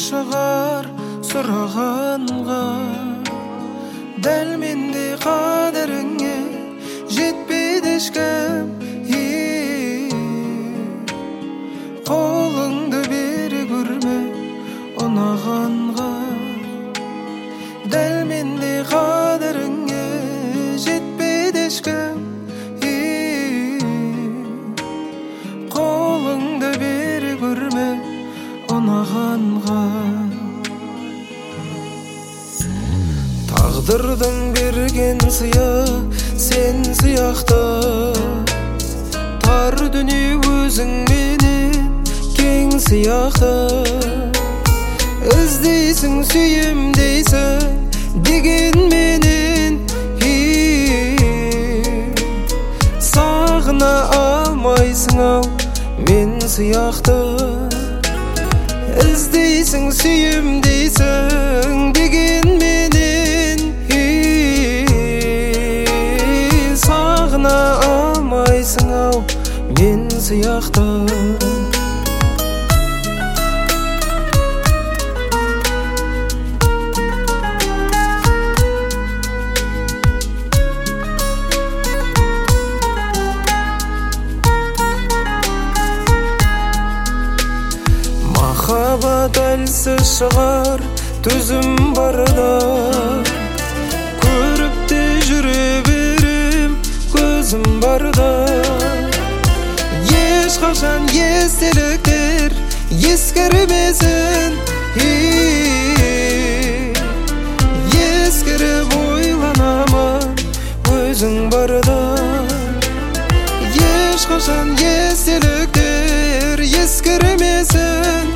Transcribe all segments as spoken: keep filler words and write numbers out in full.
шығар сұрағанға, дәл мендей қадіріңе жетпейді ешкім. Қолыңды бере көрме ұнағанға, дәл мендей қадіріңе жетпейді ешкім. Қолыңды бере көрме ұнағанға. Тағдырдың берген сыйы сен сияқты, тар дүние өзіңменен кең сияқты. Іздейсің сүйем дейсің дегенменен, сағына алмайсың ау мен сияқты. Іздейсің сүйем дейсің дегенменен, сағына алмайсың ау мен сияқты. Махаббат әлсіз шығар төзім барда, көріп те жүре берем көзім барда. Ешқашан естеліктер ескірмесін, ескіріп ойланамын өзің барда. Ешқашан естеліктер ескірмесін,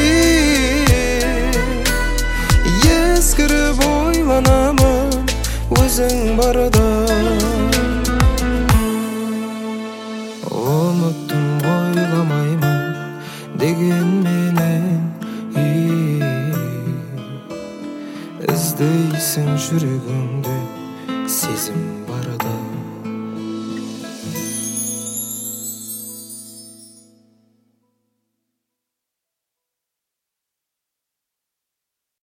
ескіріп ойланамын өзің барда. Ұмыттым ойламаймын дегенменен, іздейсің жүрегіңде сезім барда.